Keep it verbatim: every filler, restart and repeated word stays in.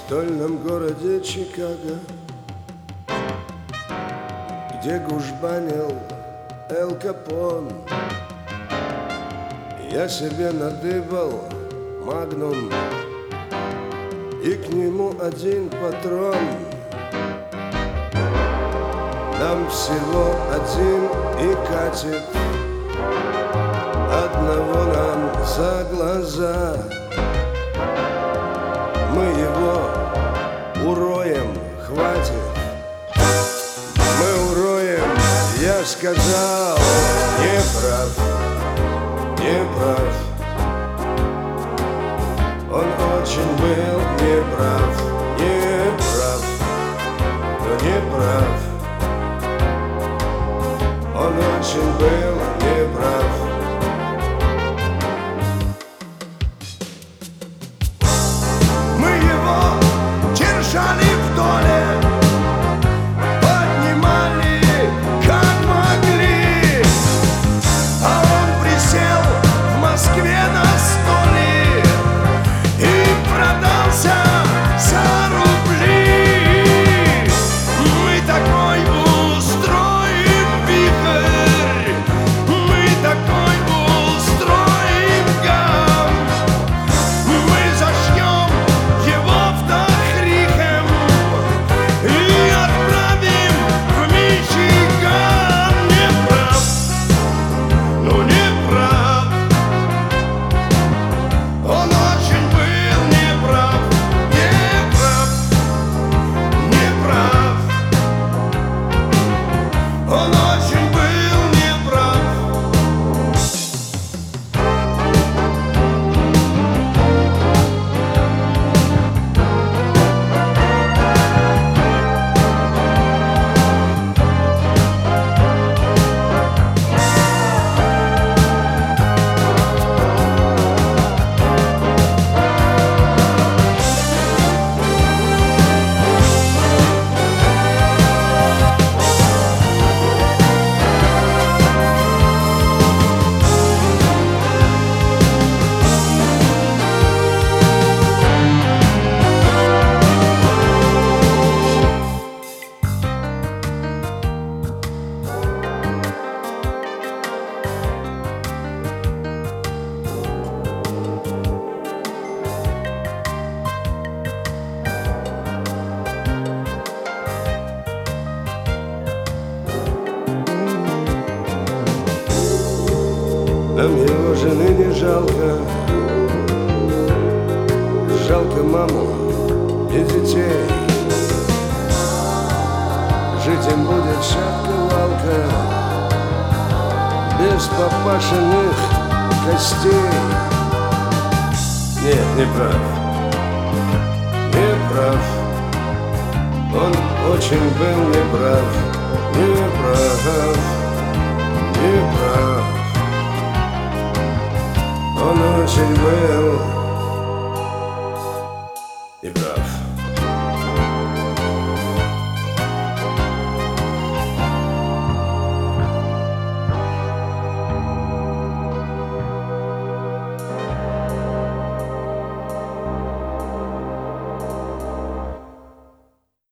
стольном городе Чикаго, где гужбанил Эль Капон, я себе надыбал магнум и к нему один патрон. Нам всего один и катит, одного нам за глаза. Мы его уроем, хватит. Мы уроем, я сказал, не прав, не прав. Он очень был неправ, не прав, но не прав. Он очень был неправ. Мы его держали в доле, поднимали как могли, а он присел в Москве на столе и продался за рубли. Мы такой устроим вихрь, мы такой устроим гам, мы зашьем его в Дахрихем и отправим в Мичиган. Не прав, ну не прав. Он очень был неправ, неправ, неправ. Он очень был неправ. Нам его жены не жалко, жалко маму и детей. Жить им будет шапка-валка, без папашиных костей. Нет, не прав, не прав. Он очень был неправ, неправ, неправ. Он очень был неправ.